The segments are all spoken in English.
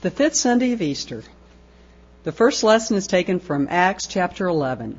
The fifth Sunday of Easter. The first lesson is taken from Acts chapter 11.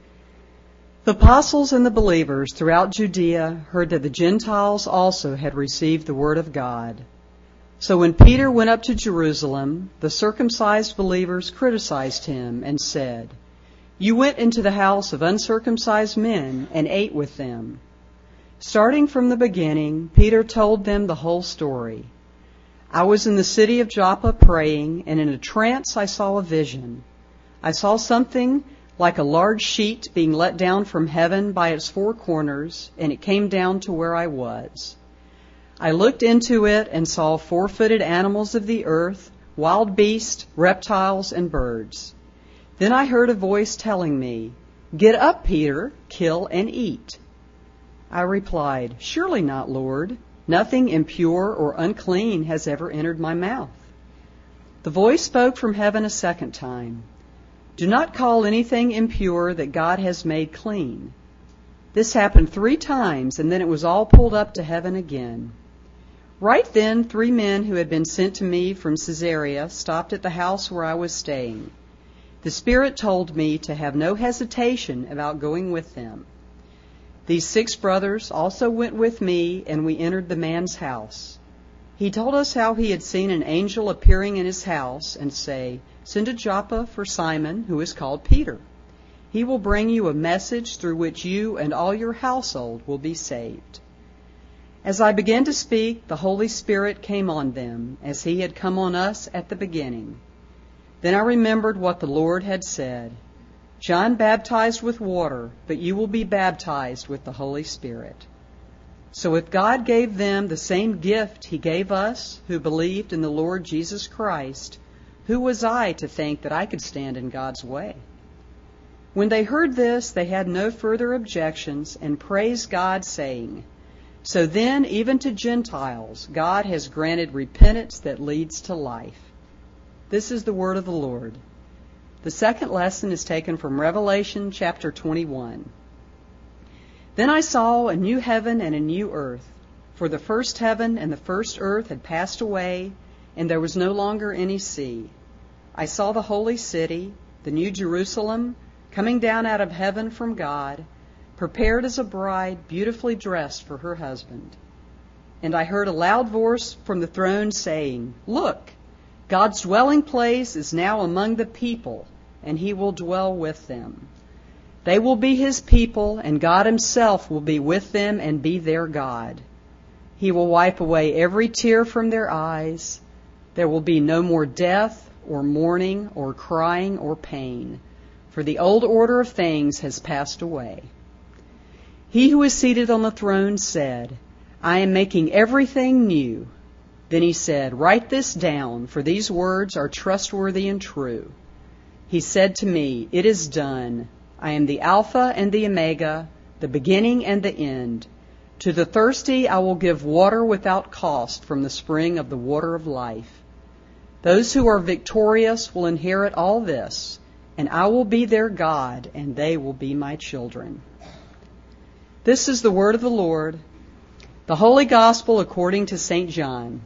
The apostles and the believers throughout Judea heard that the Gentiles also had received the word of God. So when Peter went up to Jerusalem, the circumcised believers criticized him and said, "You went into the house of uncircumcised men and ate with them." Starting from the beginning, Peter told them the whole story. "I was in the city of Joppa praying, and in a trance I saw a vision. I saw something like a large sheet being let down from heaven by its four corners, and it came down to where I was. I looked into it and saw four-footed animals of the earth, wild beasts, reptiles, and birds. Then I heard a voice telling me, 'Get up, Peter, kill and eat.' I replied, 'Surely not, Lord. Nothing impure or unclean has ever entered my mouth.' The voice spoke from heaven a second time, 'Do not call anything impure that God has made clean.' This happened 3 times, and then it was all pulled up to heaven again. Right then, 3 men who had been sent to me from Caesarea stopped at the house where I was staying. The Spirit told me to have no hesitation about going with them. These 6 brothers also went with me, and we entered the man's house. He told us how he had seen an angel appearing in his house and say, 'Send to Joppa for Simon, who is called Peter. He will bring you a message through which you and all your household will be saved.' As I began to speak, the Holy Spirit came on them, as he had come on us at the beginning. Then I remembered what the Lord had said, 'John baptized with water, but you will be baptized with the Holy Spirit.' So if God gave them the same gift he gave us who believed in the Lord Jesus Christ, who was I to think that I could stand in God's way?" When they heard this, they had no further objections and praised God, saying, "So then, even to Gentiles, God has granted repentance that leads to life." This is the word of the Lord. The second lesson is taken from Revelation chapter 21. Then I saw a new heaven and a new earth, for the first heaven and the first earth had passed away, and there was no longer any sea. I saw the holy city, the new Jerusalem, coming down out of heaven from God, prepared as a bride beautifully dressed for her husband. And I heard a loud voice from the throne saying, "Look, God's dwelling place is now among the people, and he will dwell with them. They will be his people, and God himself will be with them and be their God. He will wipe away every tear from their eyes. There will be no more death, or mourning, or crying, or pain, for the old order of things has passed away." He who is seated on the throne said, "I am making everything new." Then he said, "Write this down, for these words are trustworthy and true." He said to me, "It is done. I am the Alpha and the Omega, the beginning and the end. To the thirsty I will give water without cost from the spring of the water of life. Those who are victorious will inherit all this, and I will be their God, and they will be my children." This is the word of the Lord. The Holy Gospel according to St. John.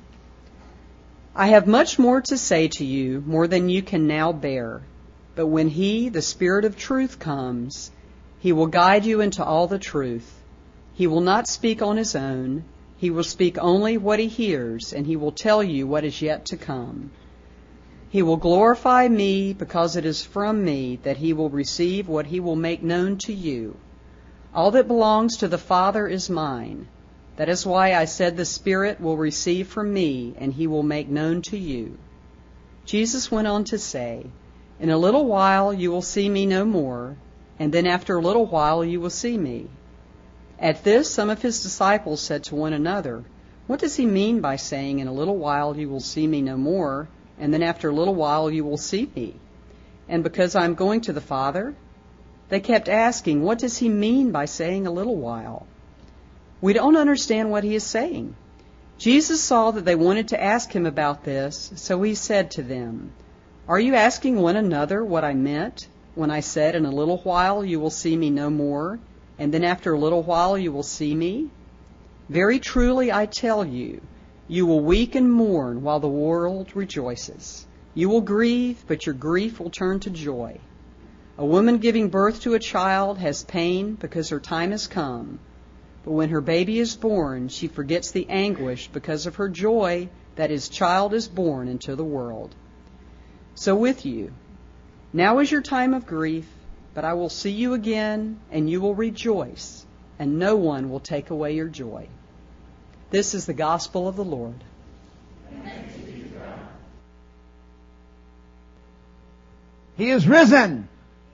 I have much more to say to you, more than you can now bear. But when he, the Spirit of truth, comes, he will guide you into all the truth. He will not speak on his own. He will speak only what he hears, and he will tell you what is yet to come. He will glorify me, because it is from me that he will receive what he will make known to you. All that belongs to the Father is mine. That is why I said the Spirit will receive from me, and he will make known to you." Jesus went on to say, "In a little while you will see me no more, and then after a little while you will see me." At this, some of his disciples said to one another, "What does he mean by saying, 'In a little while you will see me no more, and then after a little while you will see me'? And because I am going to the Father?" They kept asking, "What does he mean by saying a little while? We don't understand what he is saying." Jesus saw that they wanted to ask him about this, so he said to them, "Are you asking one another what I meant when I said, 'In a little while you will see me no more, and then after a little while you will see me'? Very truly I tell you, you will weep and mourn while the world rejoices. You will grieve, but your grief will turn to joy. A woman giving birth to a child has pain because her time has come. But when her baby is born, she forgets the anguish because of her joy that his child is born into the world. So with you, now is your time of grief, but I will see you again, and you will rejoice, and no one will take away your joy. This is the gospel of the Lord. He is risen.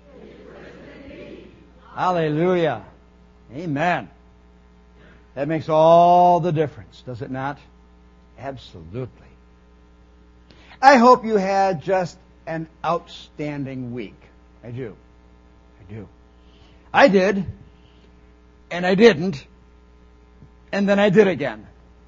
Hallelujah. Amen. That makes all the difference, does it not? Absolutely. I hope you had just an outstanding week. I do. I did, and I didn't, and then I did again.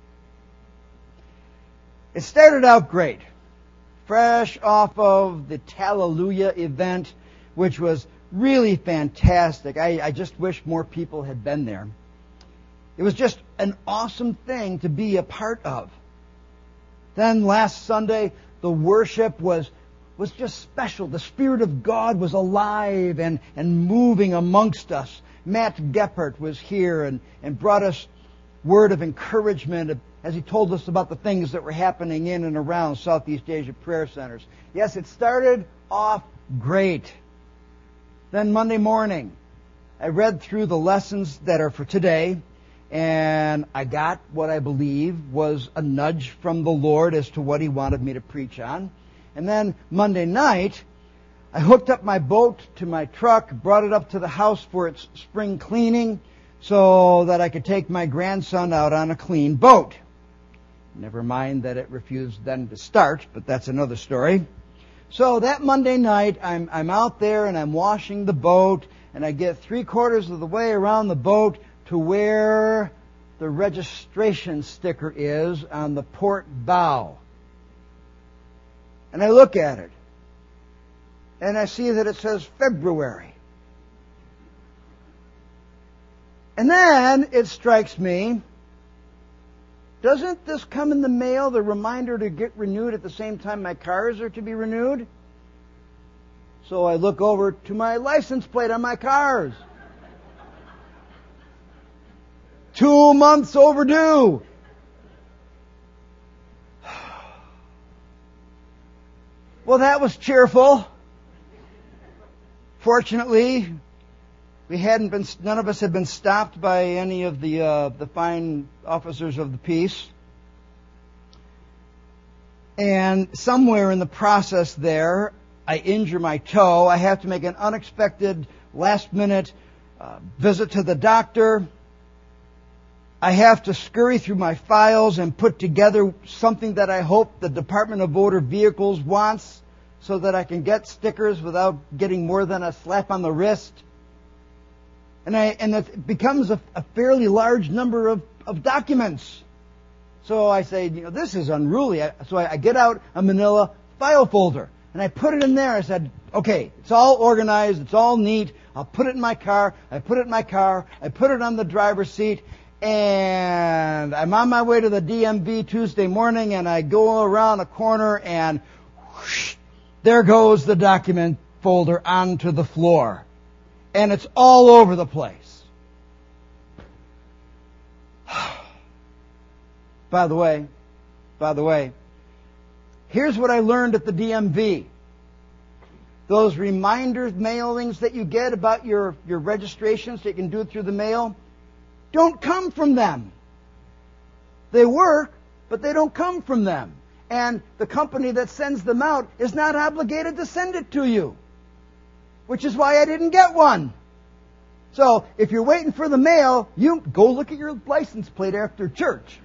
It started out great. Fresh off of the Hallelujah event, which was really fantastic. I just wish more people had been there. It was just an awesome thing to be a part of. Then last Sunday, the worship was just special. The Spirit of God was alive and moving amongst us. Matt Geppert was here and brought us word of encouragement as he told us about the things that were happening in and around Southeast Asia Prayer Centers. Yes, it started off great. Then Monday morning, I read through the lessons that are for today, and I got what I believe was a nudge from the Lord as to what He wanted me to preach on. And then Monday night, I hooked up my boat to my truck, brought it up to the house for its spring cleaning so that I could take my grandson out on a clean boat. Never mind that it refused then to start, but that's another story. So that Monday night, I'm out there and I'm washing the boat, and I get 3/4 of the way around the boat to where the registration sticker is on the port bow. And I look at it, and I see that it says February. And then it strikes me, doesn't this come in the mail, the reminder to get renewed at the same time my cars are to be renewed? So I look over to my license plate on my cars. 2 months overdue. Well, that was cheerful. Fortunately, none of us had been stopped by any of the fine officers of the peace. And somewhere in the process there, I injure my toe. I have to make an unexpected last-minute visit to the doctor. I have to scurry through my files and put together something that I hope the Department of Motor Vehicles wants so that I can get stickers without getting more than a slap on the wrist. And it becomes a fairly large number of documents. So I say, this is unruly. So I get out a manila file folder, and I put it in there. I said, okay, it's all organized, it's all neat. I'll put it in my car. I put it in my car. I put it on the driver's seat. And I'm on my way to the DMV Tuesday morning, and I go around a corner, and whoosh, there goes the document folder onto the floor. And it's all over the place. By the way, here's what I learned at the DMV. Those reminder mailings that you get about your registrations that you can do it through the mail, don't come from them. They work, but they don't come from them. And the company that sends them out is not obligated to send it to you, which is why I didn't get one. So if you're waiting for the mail, you go look at your license plate after church.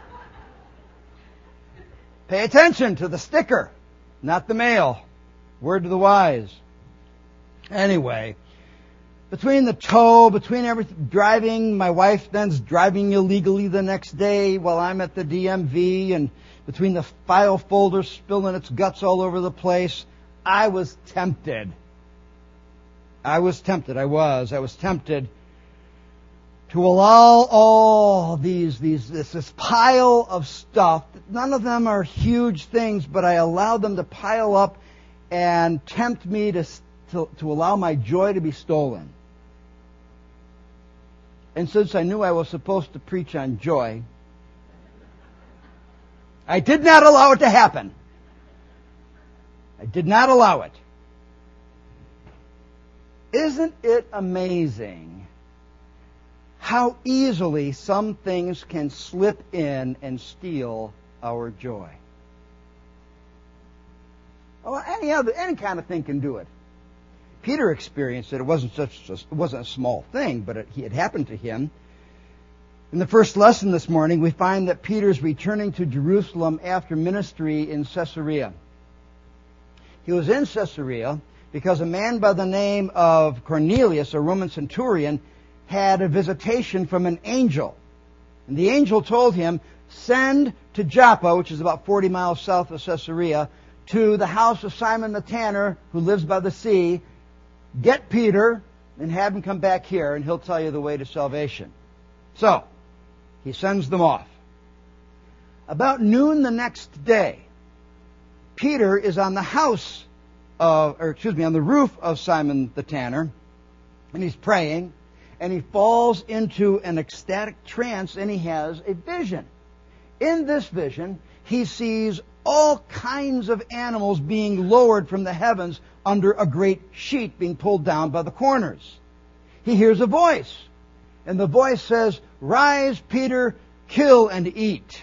Pay attention to the sticker, not the mail. Word to the wise. Anyway, between everything, driving, my wife then's driving illegally the next day while I'm at the DMV, and between the file folder spilling its guts all over the place, I was tempted. to allow all this pile of stuff. None of them are huge things, but I allow them to pile up and tempt me to allow my joy to be stolen. And since I knew I was supposed to preach on joy, I did not allow it to happen. I did not allow it. Isn't it amazing how easily some things can slip in and steal our joy? Oh, any kind of thing can do it. Peter experienced it. It wasn't a small thing, but it had happened to him. In the first lesson this morning, we find that Peter's returning to Jerusalem after ministry in Caesarea. He was in Caesarea because a man by the name of Cornelius, a Roman centurion, had a visitation from an angel. And the angel told him, send to Joppa, which is about 40 miles south of Caesarea, to the house of Simon the tanner, who lives by the sea. Get Peter and have him come back here, and he'll tell you the way to salvation. So, he sends them off. About noon the next day, Peter is on the on the roof of Simon the tanner, and he's praying, and he falls into an ecstatic trance, and he has a vision. In this vision, he sees all kinds of animals being lowered from the heavens under a great sheet being pulled down by the corners. He hears a voice, and the voice says, "Rise, Peter, kill and eat."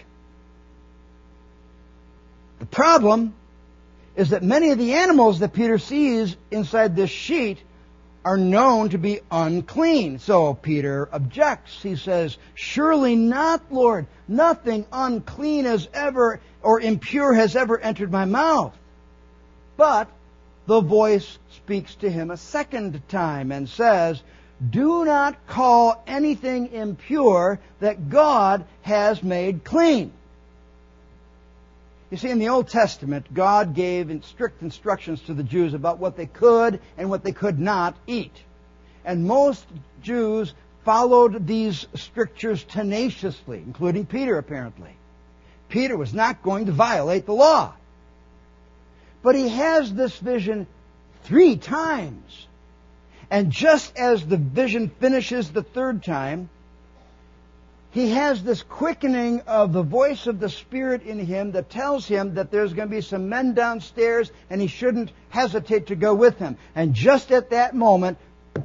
The problem is that many of the animals that Peter sees inside this sheet are known to be unclean. So Peter objects. He says, "Surely not, Lord. Nothing unclean has ever or impure has ever entered my mouth." But the voice speaks to him a second time and says, "Do not call anything impure that God has made clean." You see, in the Old Testament, God gave strict instructions to the Jews about what they could and what they could not eat. And most Jews followed these strictures tenaciously, including Peter, apparently. Peter was not going to violate the law. But he has this vision 3 times. And just as the vision finishes the 3rd time, he has this quickening of the voice of the Spirit in him that tells him that there's going to be some men downstairs and he shouldn't hesitate to go with them. And just at that moment,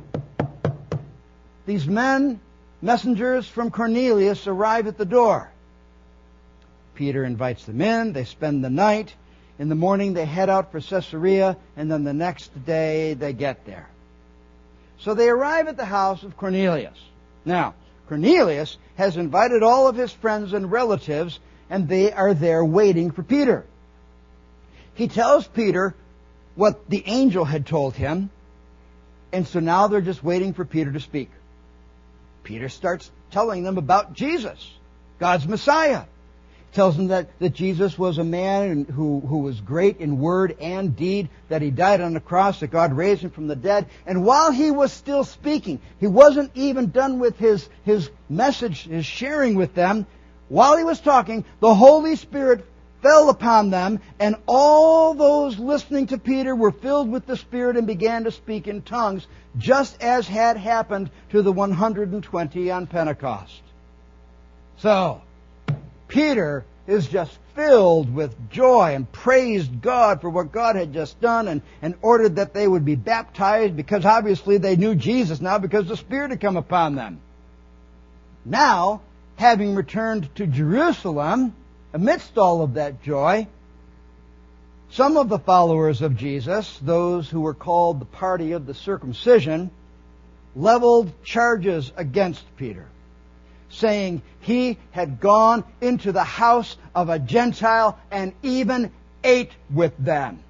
these men, messengers from Cornelius, arrive at the door. Peter invites them in. They spend the night. In the morning, they head out for Caesarea, and then the next day, they get there. So they arrive at the house of Cornelius. Now, Cornelius has invited all of his friends and relatives, and they are there waiting for Peter. He tells Peter what the angel had told him, and so now they're just waiting for Peter to speak. Peter starts telling them about Jesus, God's Messiah. He tells them that Jesus was a man who was great in word and deed, that he died on the cross, that God raised him from the dead. And while he was still speaking, he wasn't even done with his message, his sharing with them. While he was talking, the Holy Spirit fell upon them, and all those listening to Peter were filled with the Spirit and began to speak in tongues, just as had happened to the 120 on Pentecost. So, Peter is just filled with joy and praised God for what God had just done and ordered that they would be baptized, because obviously they knew Jesus now because the Spirit had come upon them. Now, having returned to Jerusalem, amidst all of that joy, some of the followers of Jesus, those who were called the party of the circumcision, leveled charges against Peter, saying he had gone into the house of a Gentile and even ate with them.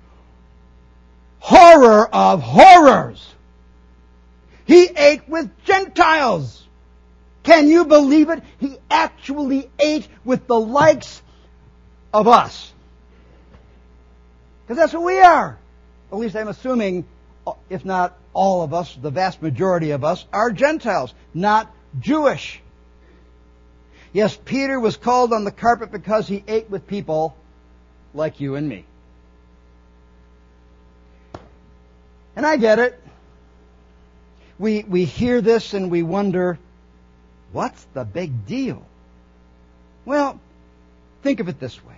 Horror of horrors! He ate with Gentiles! Can you believe it? He actually ate with the likes of us. Because that's what we are. At least I'm assuming, if not all of us, the vast majority of us are Gentiles, not Jewish. Yes, Peter was called on the carpet because he ate with people like you and me. And I get it. We hear this and we wonder, what's the big deal? Well, think of it this way.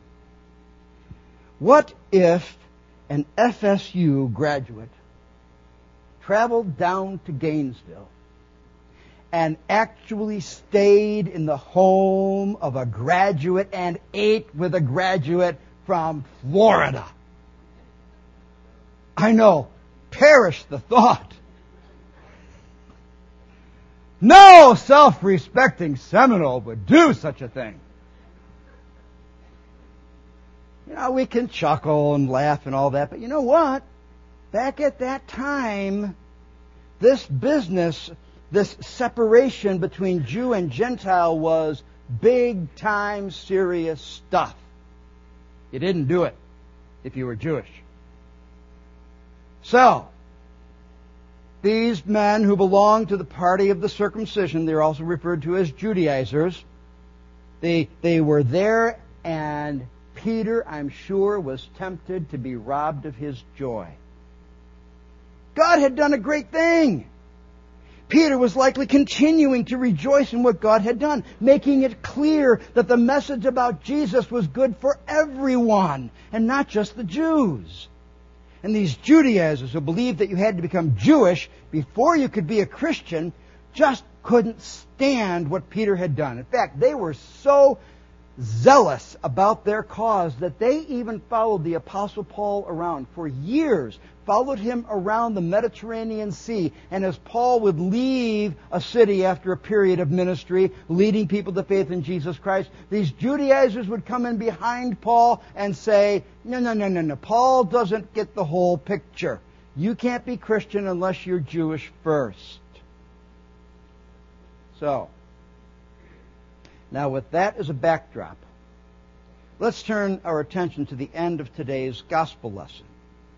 What if an FSU graduate traveled down to Gainesville and actually stayed in the home of a graduate and ate with a graduate from Florida? I know, perish the thought. No self-respecting Seminole would do such a thing. You know, we can chuckle and laugh and all that, but you know what? Back at that time, this business, this separation between Jew and Gentile was big-time serious stuff. You didn't do it if you were Jewish. So, these men who belonged to the party of the circumcision, they're also referred to as Judaizers, they were there, and Peter, I'm sure, was tempted to be robbed of his joy. God had done a great thing. Peter was likely continuing to rejoice in what God had done, making it clear that the message about Jesus was good for everyone, and not just the Jews. And these Judaizers who believed that you had to become Jewish before you could be a Christian just couldn't stand what Peter had done. In fact, they were so zealous about their cause that they even followed the Apostle Paul around for years, followed him around the Mediterranean Sea. And as Paul would leave a city after a period of ministry, leading people to faith in Jesus Christ, these Judaizers would come in behind Paul and say, no, Paul doesn't get the whole picture. You can't be Christian unless you're Jewish first. So, now with that as a backdrop, let's turn our attention to the end of today's gospel lesson.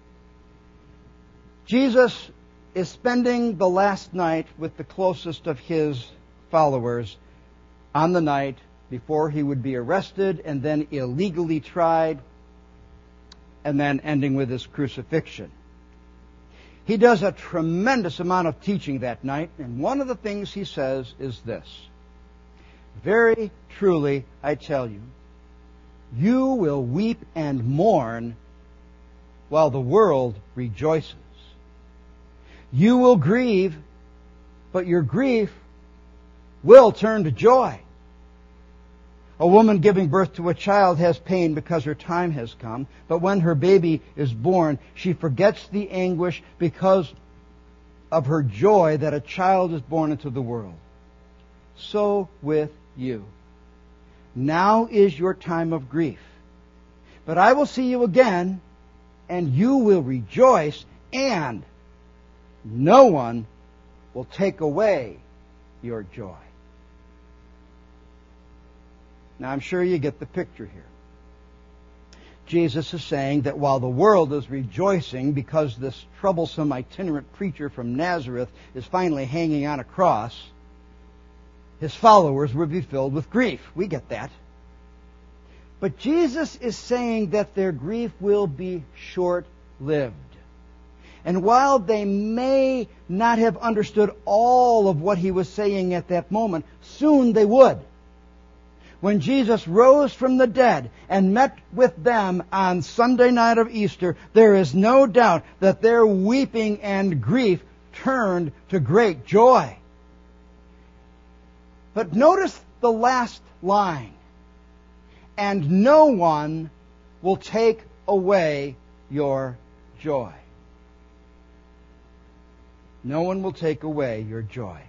Jesus is spending the last night with the closest of his followers on the night before he would be arrested and then illegally tried and then ending with his crucifixion. He does a tremendous amount of teaching that night, and one of the things he says is this: very truly, I tell you, you will weep and mourn while the world rejoices. You will grieve, but your grief will turn to joy. A woman giving birth to a child has pain because her time has come, but when her baby is born, she forgets the anguish because of her joy that a child is born into the world. So with you. Now is your time of grief. But I will see you again, and you will rejoice, and no one will take away your joy. Now, I'm sure you get the picture here. Jesus is saying that while the world is rejoicing because this troublesome itinerant preacher from Nazareth is finally hanging on a cross, his followers will be filled with grief. We get that. But Jesus is saying that their grief will be short-lived. And while they may not have understood all of what he was saying at that moment, soon they would. When Jesus rose from the dead and met with them on Sunday night of Easter, there is no doubt that their weeping and grief turned to great joy. But notice the last line. And no one will take away your joy. No one will take away your joy.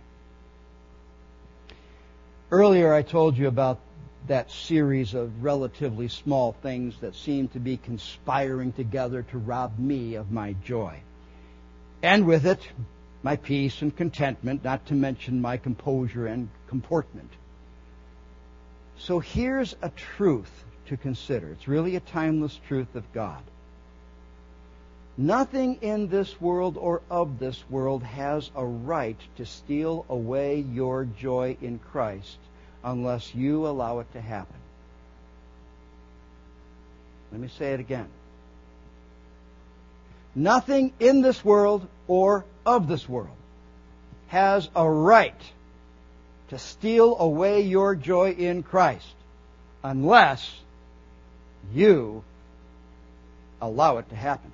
Earlier I told you about that series of relatively small things that seem to be conspiring together to rob me of my joy. And with it, my peace and contentment, not to mention my composure and comportment. So here's a truth to consider. It's really a timeless truth of God. Nothing in this world or of this world has a right to steal away your joy in Christ unless you allow it to happen. Let me say it again. Nothing in this world or of this world has a right to steal away your joy in Christ unless you allow it to happen.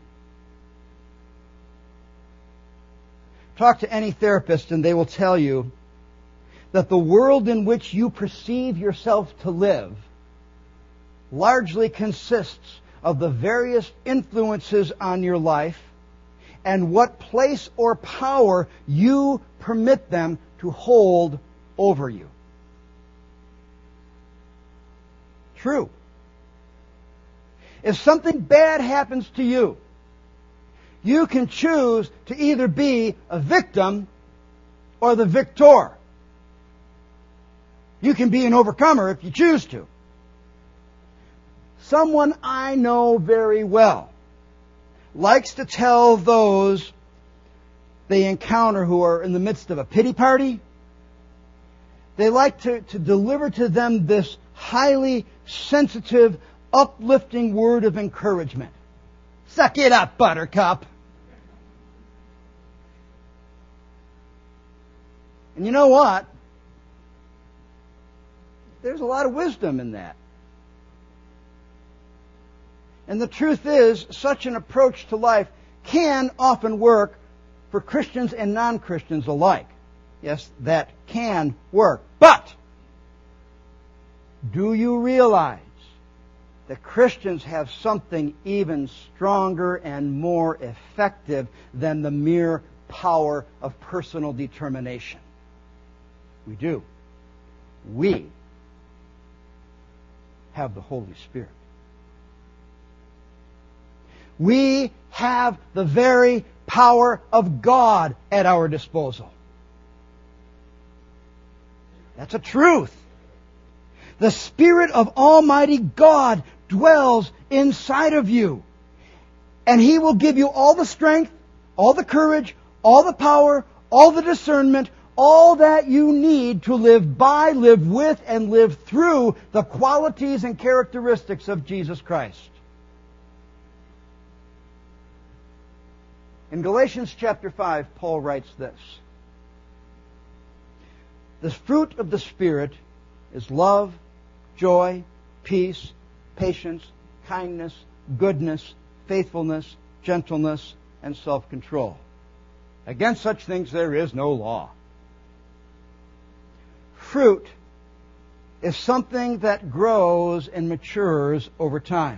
Talk to any therapist and they will tell you that the world in which you perceive yourself to live largely consists of the various influences on your life and what place or power you permit them to hold over you. True. If something bad happens to you, you can choose to either be a victim or the victor. You can be an overcomer if you choose to. Someone I know very well likes to tell those they encounter who are in the midst of a pity party, they like to deliver to them this highly sensitive, uplifting word of encouragement. Suck it up, buttercup. And you know what? There's a lot of wisdom in that. And the truth is, such an approach to life can often work for Christians and non-Christians alike. Yes, that can work. But do you realize that Christians have something even stronger and more effective than the mere power of personal determination? We do. We have the Holy Spirit. We have the very power of God at our disposal. That's a truth. The Spirit of Almighty God dwells inside of you. And He will give you all the strength, all the courage, all the power, all the discernment, all that you need to live by, live with, and live through the qualities and characteristics of Jesus Christ. In Galatians chapter 5, Paul writes this: the fruit of the Spirit is love, joy, peace, patience, kindness, goodness, faithfulness, gentleness, and self-control. Against such things there is no law. Fruit is something that grows and matures over time.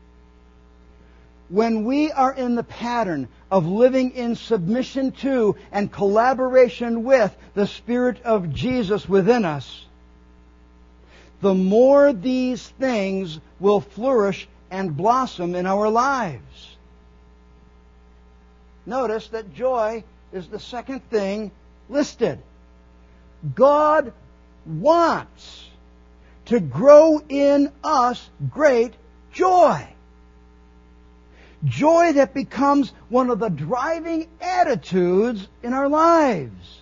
When we are in the pattern of living in submission to and collaboration with the Spirit of Jesus within us, the more these things will flourish and blossom in our lives. Notice that joy is the second thing listed. God wants to grow in us great joy. Joy that becomes one of the driving attitudes in our lives.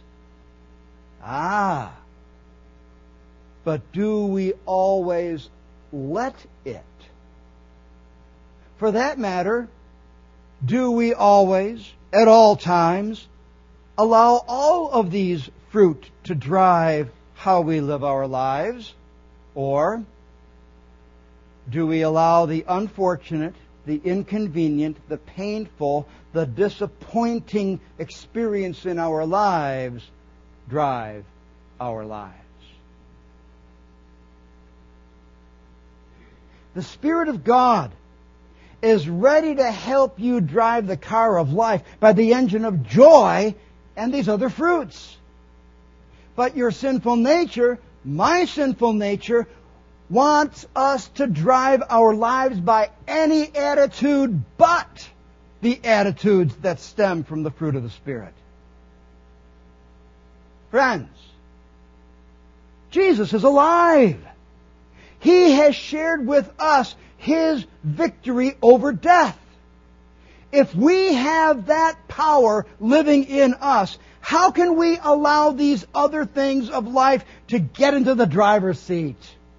But do we always let it? For that matter, do we always, at all times, allow all of these fruit to drive how we live our lives? Or do we allow the unfortunate, the inconvenient, the painful, the disappointing experience in our lives drive our lives? The Spirit of God is ready to help you drive the car of life by the engine of joy and these other fruits. But your sinful nature, my sinful nature, wants us to drive our lives by any attitude but the attitudes that stem from the fruit of the Spirit. Friends, Jesus is alive. He has shared with us His victory over death. If we have that power living in us, how can we allow these other things of life to get into the driver's seat?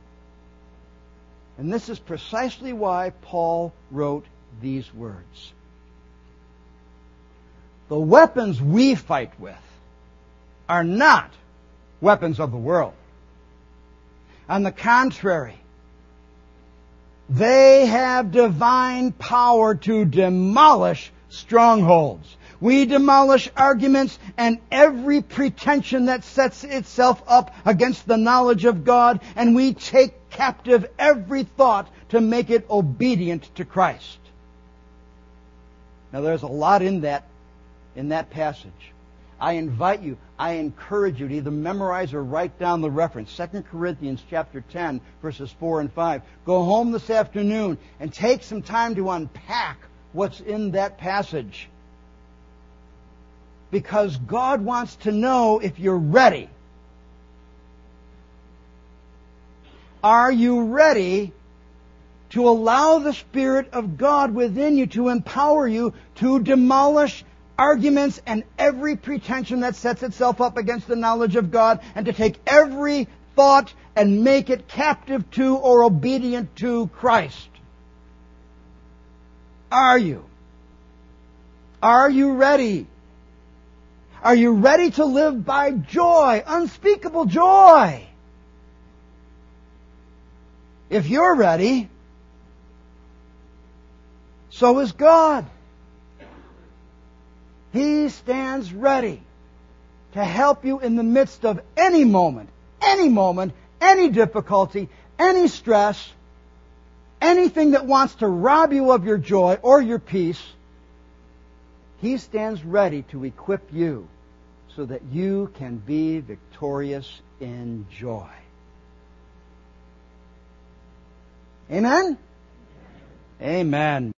And this is precisely why Paul wrote these words. The weapons we fight with are not weapons of the world. On the contrary, they have divine power to demolish strongholds. We demolish arguments and every pretension that sets itself up against the knowledge of God, and we take captive every thought to make it obedient to Christ. Now there's a lot in that passage. I invite you, I encourage you to either memorize or write down the reference. 2 Corinthians chapter 10, verses 4 and 5. Go home this afternoon and take some time to unpack what's in that passage. Because God wants to know if you're ready. Are you ready to allow the Spirit of God within you to empower you to demolish arguments and every pretension that sets itself up against the knowledge of God, and to take every thought and make it captive to or obedient to Christ? Are you? Are you ready? Are you ready to live by joy, unspeakable joy? If you're ready, so is God. He stands ready to help you in the midst of any moment, any difficulty, any stress, anything that wants to rob you of your joy or your peace. He stands ready to equip you so that you can be victorious in joy. Amen? Amen.